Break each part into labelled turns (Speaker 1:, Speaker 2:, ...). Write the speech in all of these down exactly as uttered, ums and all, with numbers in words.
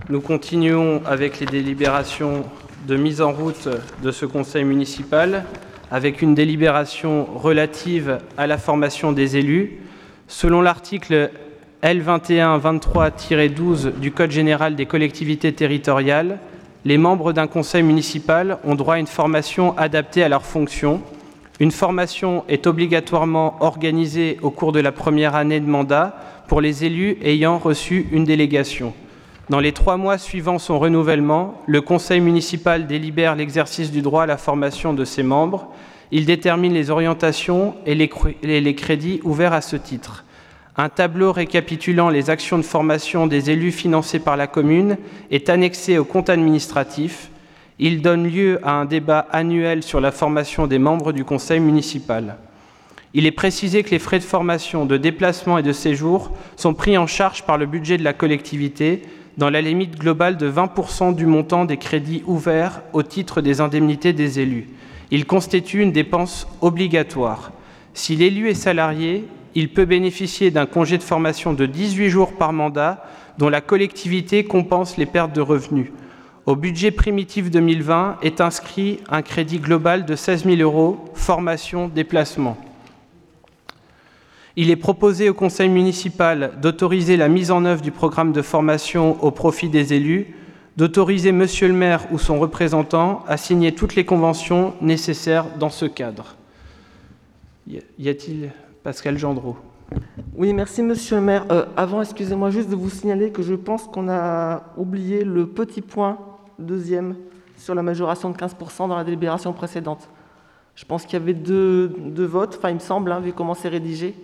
Speaker 1: Nous continuons avec les délibérations de mise en route de ce conseil municipal, avec une délibération relative à la formation des élus. Selon l'article L vingt et un vingt-trois tiret douze du Code général des collectivités territoriales, les membres d'un conseil municipal ont droit à une formation adaptée à leurs fonctions. Une formation est obligatoirement organisée au cours de la première année de mandat pour les élus ayant reçu une délégation. Dans les trois mois suivant son renouvellement, le conseil municipal délibère l'exercice du droit à la formation de ses membres. Il détermine les orientations et les crédits ouverts à ce titre. Un tableau récapitulant les actions de formation des élus financées par la commune est annexé au compte administratif. Il donne lieu à un débat annuel sur la formation des membres du conseil municipal. Il est précisé que les frais de formation, de déplacement et de séjour sont pris en charge par le budget de la collectivité dans la limite globale de vingt pour cent du montant des crédits ouverts au titre des indemnités des élus. Il constitue une dépense obligatoire. Si l'élu est salarié, il peut bénéficier d'un congé de formation de dix-huit jours par mandat dont la collectivité compense les pertes de revenus. Au budget primitif deux mille vingt est inscrit un crédit global de seize mille euros, formation, déplacement. Il est proposé au conseil municipal d'autoriser la mise en œuvre du programme de formation au profit des élus, d'autoriser monsieur le maire ou son représentant à signer toutes les conventions nécessaires dans ce cadre. Y a-t-il Pascal Gendreau?
Speaker 2: Oui, merci monsieur le maire. Euh, avant, excusez-moi juste de vous signaler que je pense qu'on a oublié le petit point deuxième sur la majoration de quinze pour cent dans la délibération précédente. Je pense qu'il y avait deux, deux votes, enfin il me semble, hein, vu comment c'est rédigé.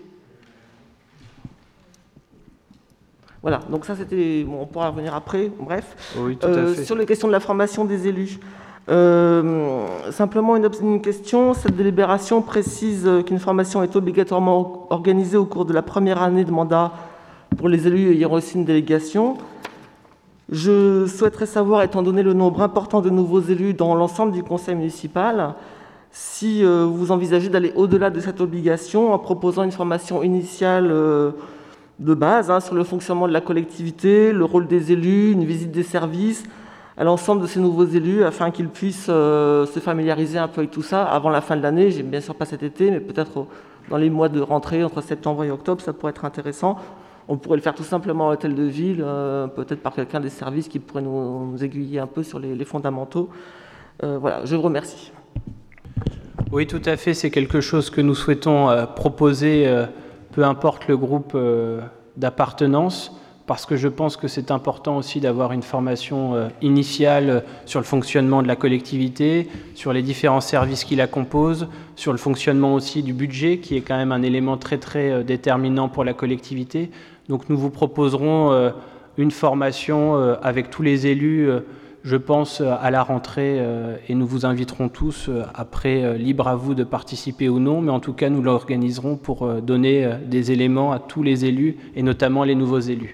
Speaker 2: Voilà, donc ça c'était, bon, on pourra revenir après, bref.
Speaker 1: Oui, tout à
Speaker 2: euh,
Speaker 1: fait.
Speaker 2: Sur les questions de la formation des élus, euh, simplement une, une question, cette délibération précise qu'une formation est obligatoirement organisée au cours de la première année de mandat pour les élus ayant reçu une délégation. Je souhaiterais savoir, étant donné le nombre important de nouveaux élus dans l'ensemble du conseil municipal, si euh, vous envisagez d'aller au-delà de cette obligation en proposant une formation initiale euh, de base hein, sur le fonctionnement de la collectivité, le rôle des élus, une visite des services à l'ensemble de ces nouveaux élus afin qu'ils puissent euh, se familiariser un peu avec tout ça avant la fin de l'année. J'ai bien sûr pas cet été, mais peut-être dans les mois de rentrée, entre septembre et octobre, ça pourrait être intéressant. On pourrait le faire tout simplement à l'hôtel de ville, euh, peut-être par quelqu'un des services qui pourrait nous, nous aiguiller un peu sur les, les fondamentaux. Euh, voilà, je vous remercie.
Speaker 1: Oui, tout à fait, c'est quelque chose que nous souhaitons euh, proposer, euh, peu importe le groupe euh, d'appartenance, parce que je pense que c'est important aussi d'avoir une formation euh, initiale euh, sur le fonctionnement de la collectivité, sur les différents services qui la composent, sur le fonctionnement aussi du budget, qui est quand même un élément très très euh, déterminant pour la collectivité. Donc nous vous proposerons euh, une formation euh, avec tous les élus, euh, je pense, à la rentrée, euh, et nous vous inviterons tous, euh, après, euh, libre à vous de participer ou non, mais en tout cas nous l'organiserons pour euh, donner euh, des éléments à tous les élus, et notamment les nouveaux élus.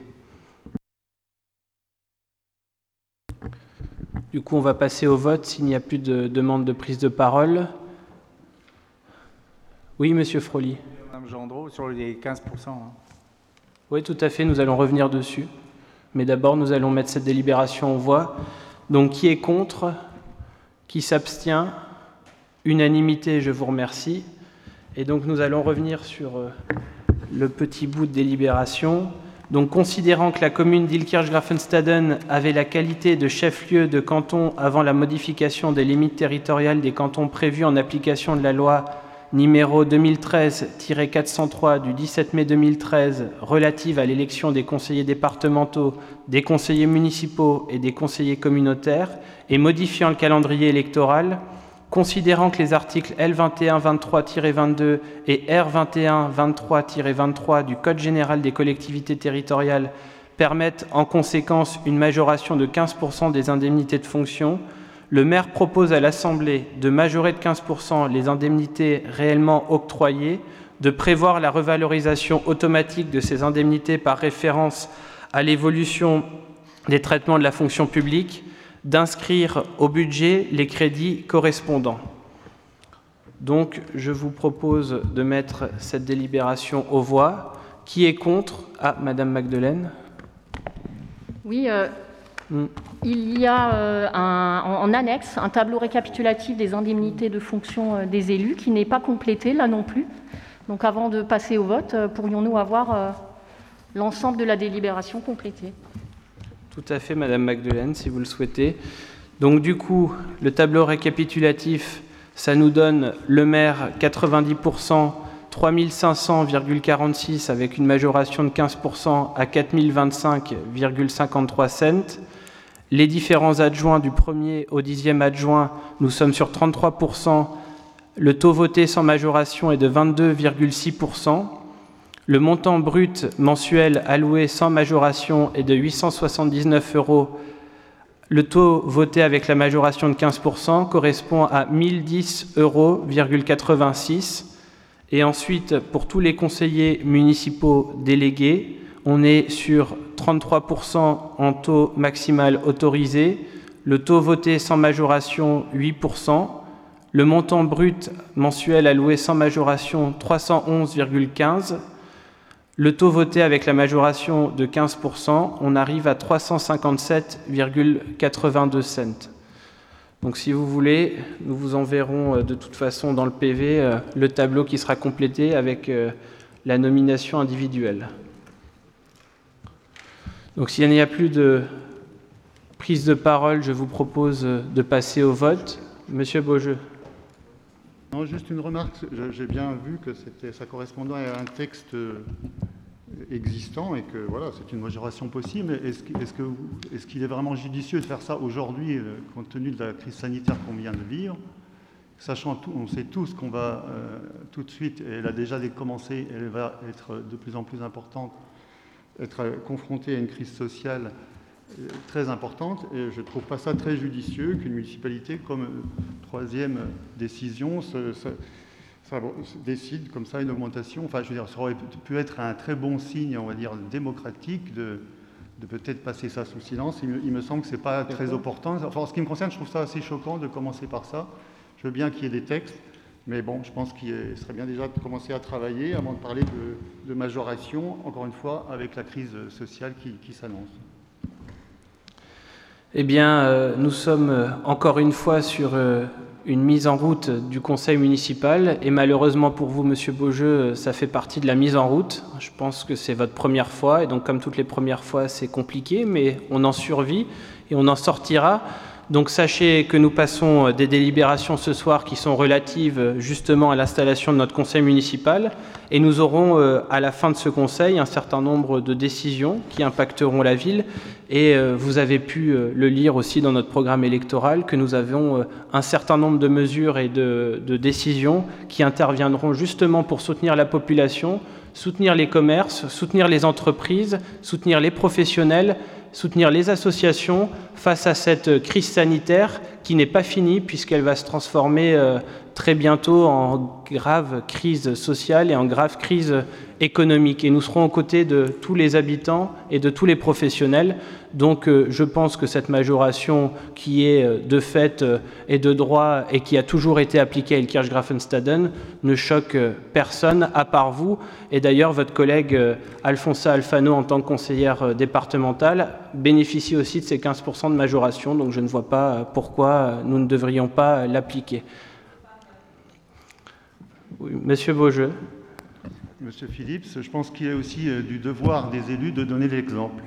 Speaker 1: Du coup, on va passer au vote s'il n'y a plus de demande de prise de parole. Oui, monsieur Froli.
Speaker 3: Madame Gendreau, sur les quinze pour cent. Hein.
Speaker 1: Oui, tout à fait, nous allons revenir dessus. Mais d'abord, nous allons mettre cette délibération en voie. Donc, qui est contre? Qui s'abstient? Unanimité, je vous remercie. Et donc, nous allons revenir sur le petit bout de délibération. Donc, considérant que la commune d'Illkirch-Graffenstaden avait la qualité de chef-lieu de canton avant la modification des limites territoriales des cantons prévues en application de la loi numéro deux mille treize tiret quatre cent trois du dix-sept mai deux mille treize relative à l'élection des conseillers départementaux, des conseillers municipaux et des conseillers communautaires et modifiant le calendrier électoral, considérant que les articles L vingt et un vingt-trois tiret vingt-deux et R vingt et un vingt-trois tiret vingt-trois du Code général des collectivités territoriales permettent en conséquence une majoration de quinze pour cent des indemnités de fonction, le maire propose à l'Assemblée de majorer de quinze pour cent les indemnités réellement octroyées, de prévoir la revalorisation automatique de ces indemnités par référence à l'évolution des traitements de la fonction publique, d'inscrire au budget les crédits correspondants. Donc, je vous propose de mettre cette délibération aux voix. Qui est contre? Ah, Madame Magdelaine.
Speaker 4: Oui, euh,
Speaker 1: Mm.
Speaker 4: Il y a euh, un, en, en annexe un tableau récapitulatif des indemnités de fonction euh, des élus qui n'est pas complété là non plus. Donc avant de passer au vote, euh, pourrions-nous avoir euh, l'ensemble de la délibération complétée?
Speaker 1: Tout à fait, Madame Magdelaine, si vous le souhaitez. Donc du coup, le tableau récapitulatif, ça nous donne le maire quatre-vingt-dix pour cent, trois mille cinq cents virgule quarante-six avec une majoration de quinze pour cent à quatre mille vingt-cinq virgule cinquante-trois cents. Les différents adjoints du premier au dixième adjoint, nous sommes sur trente-trois pour cent. Le taux voté sans majoration est de vingt-deux virgule six pour cent. Le montant brut mensuel alloué sans majoration est de huit cent soixante-dix-neuf euros. Le taux voté avec la majoration de quinze pour cent correspond à mille dix euros virgule quatre-vingt-six. Et ensuite, pour tous les conseillers municipaux délégués, on est sur trente-trois pour cent en taux maximal autorisé, le taux voté sans majoration huit pour cent, le montant brut mensuel alloué sans majoration trois cent onze virgule quinze, le taux voté avec la majoration de quinze pour cent, on arrive à trois cent cinquante-sept virgule quatre-vingt-deux cents. Donc si vous voulez, nous vous enverrons de toute façon dans le P V le tableau qui sera complété avec la nomination individuelle. Donc s'il n'y a plus de prise de parole, je vous propose de passer au vote. Monsieur Beaujeu.
Speaker 5: Non, juste une remarque. J'ai bien vu que ça correspondait à un texte existant et que voilà, c'est une majoration possible. Est-ce est-ce que, est-ce qu'il est vraiment judicieux de faire ça aujourd'hui, compte tenu de la crise sanitaire qu'on vient de vivre, sachant tout, on sait tous qu'on va euh, tout de suite, et elle a déjà commencé, elle va être de plus en plus importante, être confrontée à une crise sociale très importante, et je ne trouve pas ça très judicieux qu'une municipalité, comme euh, troisième décision, se, se, ça décide comme ça une augmentation. Enfin, je veux dire, ça aurait pu être un très bon signe, on va dire, démocratique, de, de peut-être passer ça sous silence. Il me, il me semble que ce n'est pas très opportun. Enfin, en ce qui me concerne, je trouve ça assez choquant de commencer par ça. Je veux bien qu'il y ait des textes, mais bon, je pense qu'il serait bien déjà de commencer à travailler avant de parler de, de majoration, encore une fois, avec la crise sociale qui, qui s'annonce.
Speaker 1: Eh bien, euh, nous sommes euh, encore une fois sur euh, une mise en route du conseil municipal et malheureusement pour vous, Monsieur Beaujeu, ça fait partie de la mise en route. Je pense que c'est votre première fois et donc comme toutes les premières fois, c'est compliqué, mais on en survit et on en sortira. Donc sachez que nous passons des délibérations ce soir qui sont relatives justement à l'installation de notre conseil municipal et nous aurons à la fin de ce conseil un certain nombre de décisions qui impacteront la ville et vous avez pu le lire aussi dans notre programme électoral que nous avons un certain nombre de mesures et de, de décisions qui interviendront justement pour soutenir la population, soutenir les commerces, soutenir les entreprises, soutenir les professionnels, soutenir les associations face à cette crise sanitaire qui n'est pas finie puisqu'elle va se transformer euh, très bientôt en grave crise sociale et en grave crise économique. Et nous serons aux côtés de tous les habitants et de tous les professionnels. Donc euh, je pense que cette majoration qui est euh, de fait euh, et de droit et qui a toujours été appliquée à Ilkirch-Graffenstaden ne choque euh, personne à part vous. Et d'ailleurs, votre collègue euh, Alfonsa Alfano, en tant que conseillère euh, départementale, bénéficie aussi de ces quinze pour cent de majoration. Donc je ne vois pas euh, pourquoi euh, nous ne devrions pas euh, l'appliquer. Oui, Monsieur Beaujeu.
Speaker 5: Monsieur Philippe, je pense qu'il est aussi euh, du devoir des élus de donner l'exemple.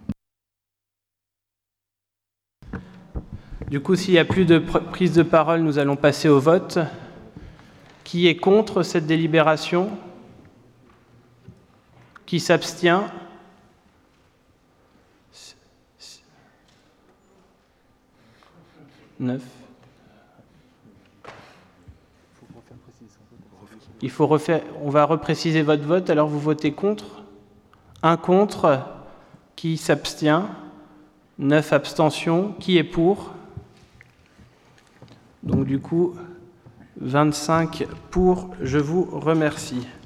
Speaker 1: Du coup, s'il n'y a plus de prise de parole, nous allons passer au vote. Qui est contre cette délibération? Qui s'abstient? Neuf. Il faut refaire, on va repréciser votre vote, alors vous votez contre. Un contre, qui s'abstient? Neuf abstentions, qui est pour? Donc du coup, vingt-cinq pour, je vous remercie.